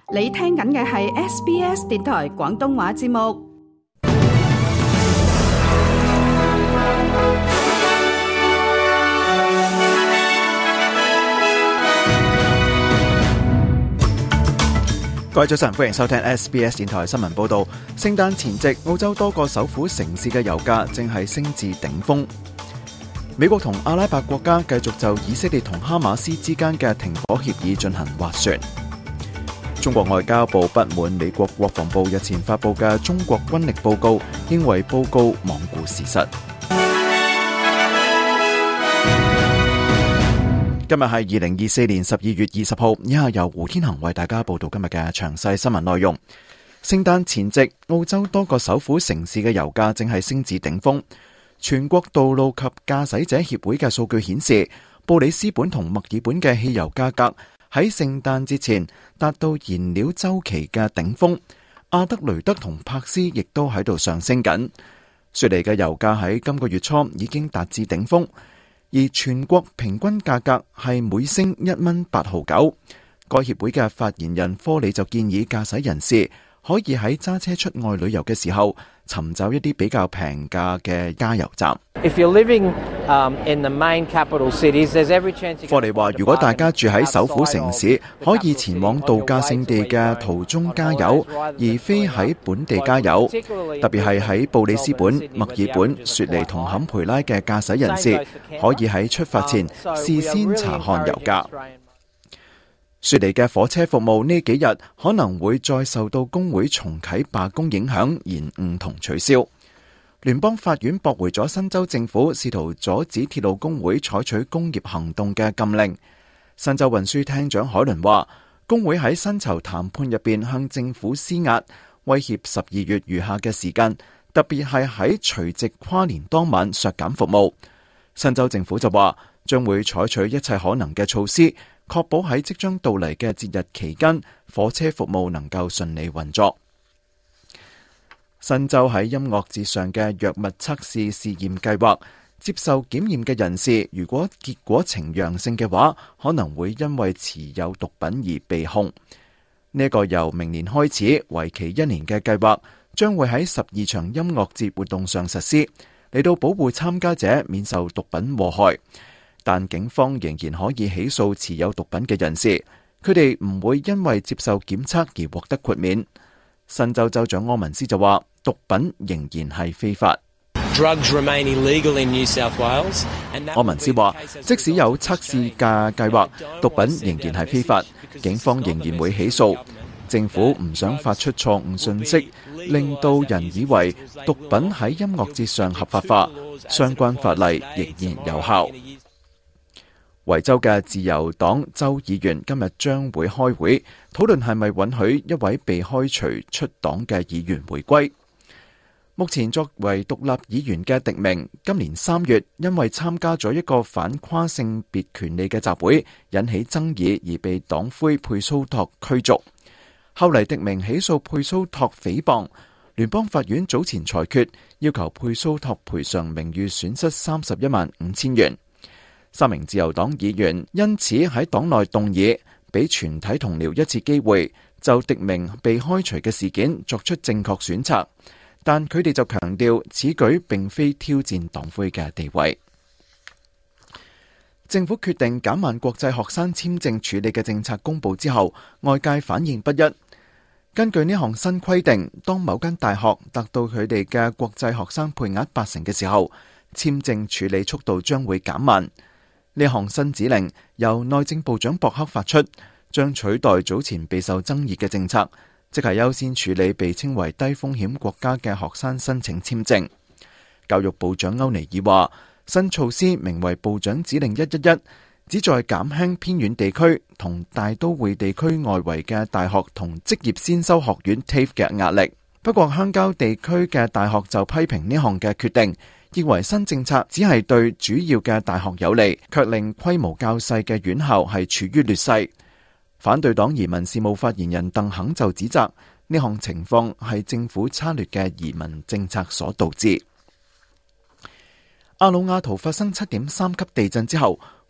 你聽緊嘅係 SBS 電台廣東話節目。 各位早晨，歡迎收聽 SBS 電台新聞報道。聖誕前夕，澳洲多個首府城市嘅油價正係升至頂峰。美國同阿拉伯國家繼續就以色列同哈馬斯之間嘅停火協議進行斡旋。中國外交部不滿美國國防部日前發布嘅中國軍力報告，認為報告罔顧事實。今日係2024年12月20號，以下由胡天行為大家報道今日嘅詳細新聞內容。聖誕前夕，澳洲多個首府城市嘅油價正係升至頂峰。全國道路及駕駛者協會嘅數據顯示，布里斯本同墨爾本嘅汽油價格喺聖誕節前達到燃料週期嘅頂峰。阿德雷德同珀斯亦都喺度上升緊。雪梨嘅油價喺今個月初已經達至頂峰，而全國平均價格係每升1蚊8毫9。該協會嘅發言人科里就建議駕駛人士可以喺揸車出外旅遊嘅時候尋找一啲比較平價嘅加油站。科里話，如果大家住喺首府城市，可以前往度假勝地嘅途中加油，而非喺本地加油。特別係喺布里斯本、墨爾本、雪梨同坎培拉嘅駕駛人士，可以喺出發前事先查看油價。雪梨嘅火車服務呢幾日可能會再受到工會重啟罷工影響，延誤同取消。聯邦法院駁回咗新州政府試圖阻止鐵路工會採取工業行動嘅禁令。新州運輸廳長海倫話，工會喺薪酬談判入邊向政府施壓，威脅12月餘下嘅時間，特別係喺除夕跨年當晚削減服務。新州政府就話將會採取一切可能嘅措施，確保喺即將到嚟嘅節日期間，火車服務能夠順利運作。新州喺音樂節上嘅藥物測試試驗計劃，接受檢驗嘅人士如果結果呈陽性嘅話，可能會因為持有毒品而被控。呢個由明年開始為期1年嘅計劃，將會喺12場音樂節活動上實施，嚟到保護參加者免受毒品禍害。但警方仍然可以起訴持有毒品嘅人士，佢哋唔會因為接受檢測而獲得豁免。新州州長柯文斯就話，毒品仍然係非法。柯文斯話，即使有測試嘅計劃，毒品仍然係非法，警方仍然會起訴。政府唔想發出錯誤信息，令到人以為毒品喺音樂節上合法化，相關法例仍然有效。維州嘅自由黨州議員今日將會開會，討論係咪允許一位被開除出黨嘅議員回歸。目前作為獨立議員嘅迪明，今年3月因為參加咗一個反跨性別權利嘅集會，引起爭議而被黨魁佩蘇托驅逐。後嚟迪明起訴佩蘇托誹謗，聯邦法院早前裁決要求佩蘇托賠償名譽損失315000元。3名自由黨議員因此喺黨內動議，俾全體同僚一次機會，就迪明被開除嘅事件作出正確選擇。但佢哋就強調，此舉並非挑戰黨魁嘅地位。政府決定減慢國際學生簽證處理嘅政策公佈之後，外界反應不一。根據呢項新規定，當某間大學達到佢哋嘅國際學生配額80%嘅時候，簽證處理速度將會減慢。呢項新指令由內政部長博克發出，將取代早前備受爭議嘅政策，即係優先處理被稱為低風險國家嘅學生申請簽證。教育部長歐尼爾話，新措施名為部長指令111，旨在減輕偏遠地區同大都會地區外圍嘅大學同職業先修學院 TAFE 嘅壓力。不過鄉郊地區嘅大學就批評呢項嘅決定，認為新政策只係對主要嘅大學有利，卻令規模較細嘅院校係處於劣勢。反對黨移民事務發言人鄧肯就指責呢項情況係政府差劣嘅移民政策所導致。阿魯亞圖發生7.3級地震之後，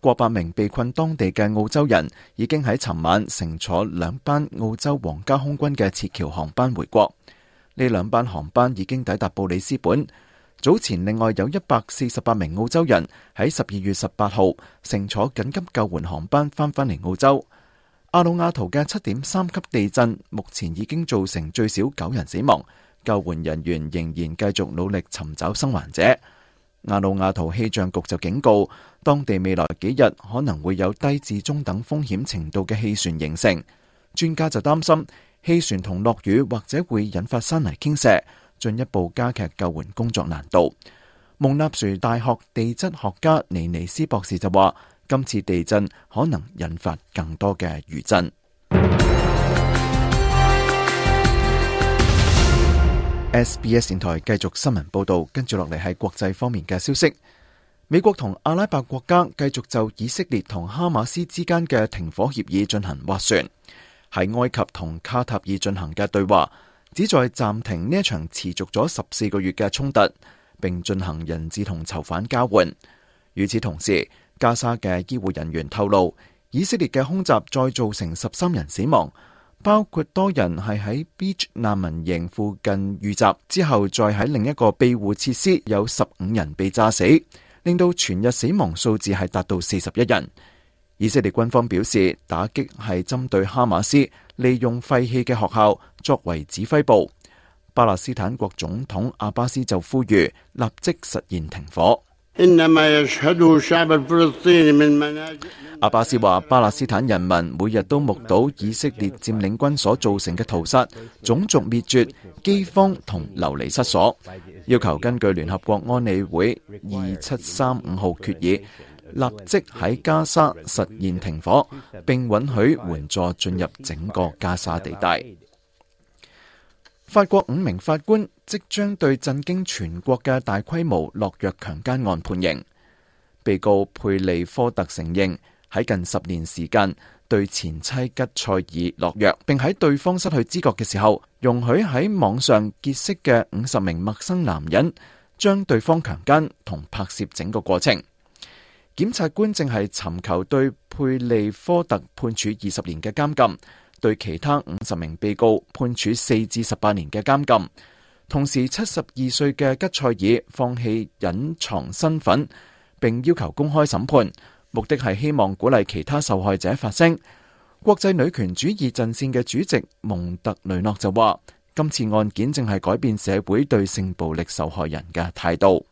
過百名被困當地嘅澳洲人已經喺尋晚乘坐2班澳洲皇家空軍嘅撤僑航班回國。呢2班航班已經抵達布里斯本。早前另外有148名澳洲人喺12月18號乘坐緊急救援航班返嚟澳洲。阿魯亞圖嘅7.3級地震目前已經造成最少9人死亡，救援人員仍然繼續努力尋找生還者。阿魯亞圖氣象局就警告，當地未來幾日可能會有低至中等風險程度嘅氣旋形成。專家就擔心氣旋同落雨或者會引發山泥傾瀉，進一步加劇救援工作難度。蒙納殊大學地質學家尼尼斯博士就話，今次地震可能引發更多嘅餘震。SBS 電台繼續新聞報道，跟住落嚟係國際方面嘅消息。美國同阿拉伯國家繼續就以色列同哈馬斯之間嘅停火協議進行斡旋。喺埃及同卡塔爾進行嘅對話，旨在暫停呢一場持續咗14個月嘅衝突，並進行人質同囚犯交換。與此同時，加沙嘅醫護人員透露，以色列嘅空襲再造成13人死亡，包括多人係喺 Beach 難民營附近遇襲之後，再喺另一個庇護設施有15人被炸死，令到全日死亡數字係達到41人。以色列軍方表示，打擊係針對哈馬斯利用廢棄嘅學校作為指揮部。巴勒斯坦國總統阿巴斯就呼籲立即實現停火。阿巴斯話，巴勒斯坦人民每日都目睹以色列佔領軍所造成嘅屠殺、種族滅絕、饑荒同流離失所，要求根據聯合國安理會2735號決議，立即喺加沙實現停火，並允許援助進入整個加沙地帶。法國5名法官即將對震驚全國嘅大規模落藥強姦案判刑。被告佩利科特承認喺近10年時間對前妻吉塞爾落藥，並喺對方失去知覺嘅時候，容許喺網上結識嘅50名陌生男人將對方強姦同拍攝整個過程。檢察官正係尋求對佩利科特判處20年嘅監禁，對其他50名被告判處4至18年嘅監禁。同時，72歲嘅吉塞爾放棄隱藏身份，並要求公開審判，目的係希望鼓勵其他受害者發聲。國際女權主義陣線嘅主席蒙特雷諾就話，今次案件正係改變社會對性暴力受害人嘅態度。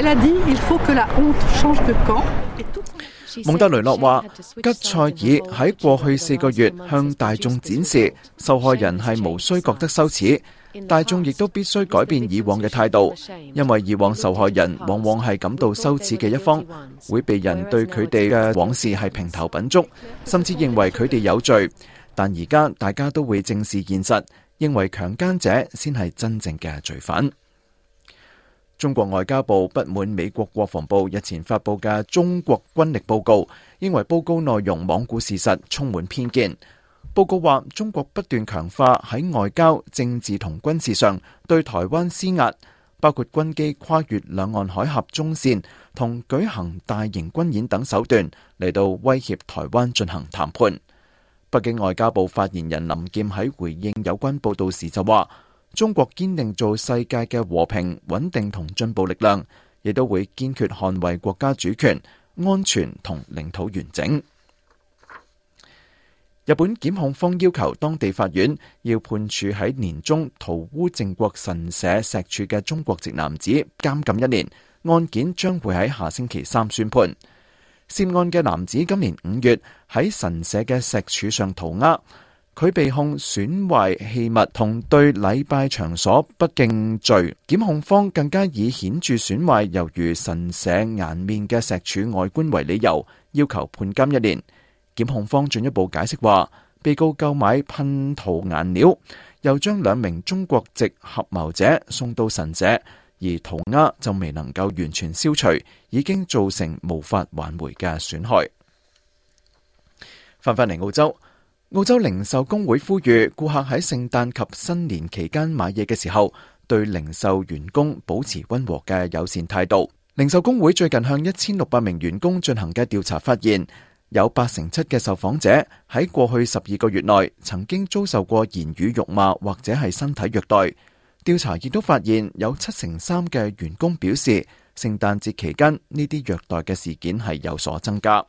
蒙特雷諾話，吉塞爾喺過去4個月向大眾展示受害人係無需覺得羞恥，大眾亦都必須改變以往嘅態度，因為以往受害人往往係感到羞恥嘅一方，會被人對佢哋嘅往事係評頭品足，甚至認為佢哋有罪。但而家大家都會正視現實，認為強姦者先係真正嘅罪犯。中國外交部不滿美國國防部日前發佈嘅中國軍力報告，認為報告內容罔顧事實，充滿偏見。報告話，中國不斷強化喺外交、政治同軍事上對台灣施壓，包括軍機跨越兩岸海峽中線同舉行大型軍演等手段嚟到威脅台灣進行談判。北京外交部發言人林劍喺回應有關報道時就話，中國堅定做世界嘅和平、穩定同進步力量，亦都會堅決捍衛國家主權、安全同領土完整。日本檢控方要求當地法院要判處喺年中塗污靖國神社石柱嘅中國籍男子監禁1年，案件將會喺下星期3宣判。涉案嘅男子今年5月喺神社嘅石柱上塗鴉，佢被控損壞器物同對禮拜場所不敬罪。檢控方更加以顯著損壞猶如神社顏面嘅石柱外觀為理由，要求判監1年。檢控方進一步解釋話，被告購買噴塗顏料，又將2名中國籍合謀者送到神社，而塗鴉就未能夠完全消除，已經造成無法挽回嘅損害。翻返嚟澳洲，澳洲零售工會呼籲顧客喺聖誕及新年期間買嘢嘅時候，對零售員工保持溫和嘅友善態度。 零售工會最近向1600名員工進行嘅調查發現，有87%嘅受訪者喺過去12個月內曾經遭受過言語辱罵或者係身體虐待。調查亦都發現有73%嘅員工表示，聖誕節期間呢啲虐待嘅事件係有所增加。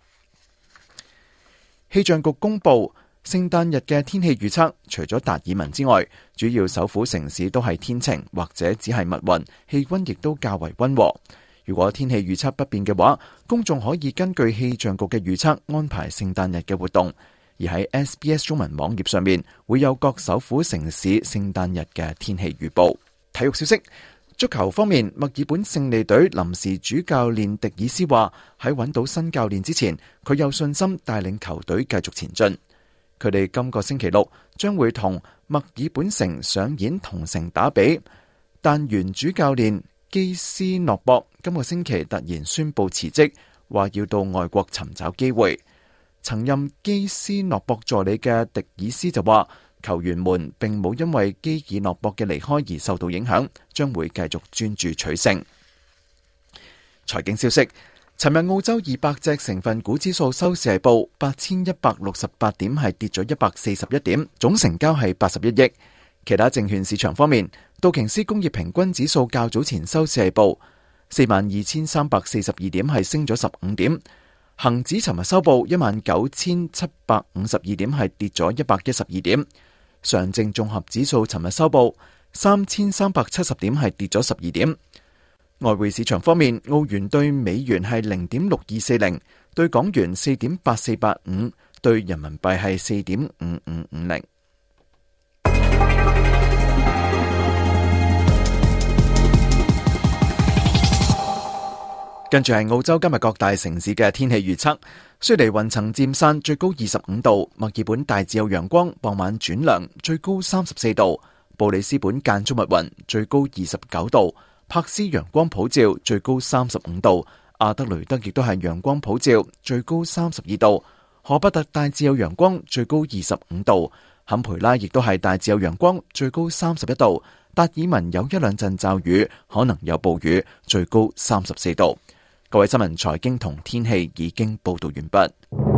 氣象局公布聖誕日嘅天氣預測，除咗達爾文之外，主要首府城市都係天晴或者只係密雲，氣溫亦都較為溫和。如果天氣預測不變嘅話，公眾可以根據氣象局嘅預測安排聖誕日嘅活動。而喺 SBS 中文網頁上面會有各首府城市聖誕日嘅天氣預報。體育消息，足球方面，墨爾本勝利隊臨時主教練迪爾斯話喺揾到新教練之前，佢有信心帶領球隊繼續前進。佢哋今個星期六將會同墨爾本城上演同城打比，但原主教練基斯諾博今個星期突然宣布辭職，話要到外國尋找機會。曾任基斯諾博助理嘅迪爾斯就話，球員們並冇因為基爾諾博嘅離開而受到影響，將會繼續專注取勝。財經消息，尋日澳洲200隻成分股指數收市係報8168點，係跌咗141點，總成交係81億。其他證券市場方面，道瓊斯工業平均指數較早前收市係報42342點，係升咗15點。恒指尋日收報19752點，係跌咗112點。上證綜合指數尋日收報3370點，係跌咗12點。外匯市場方面，澳元對美元係0.6240，對港元4.8485，對人民幣係4.5550。跟住係澳洲今日各大城市嘅天氣預測。悉尼雲層漸散，最高25度；墨爾本大致有陽光，傍晚轉涼，最高34度；布里斯本間中密雲，最高29度；柏斯陽光普照，最高35度；阿德雷德亦都係陽光普照，最高32度；荷伯特大致有陽光，最高25度；坎培拉亦都係大致有陽光，最高31度；達爾文有一兩陣驟雨，可能有暴雨，最高34度。各位新聞、財經同天氣已經報道完畢。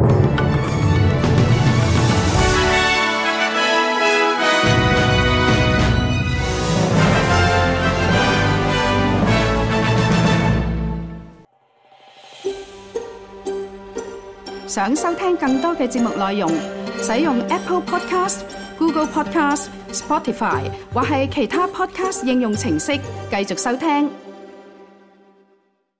想收聽更多嘅節目內容，使用 Apple Podcast、Google Podcast、Spotify 或係其他 Podcast 應用程式繼續收聽。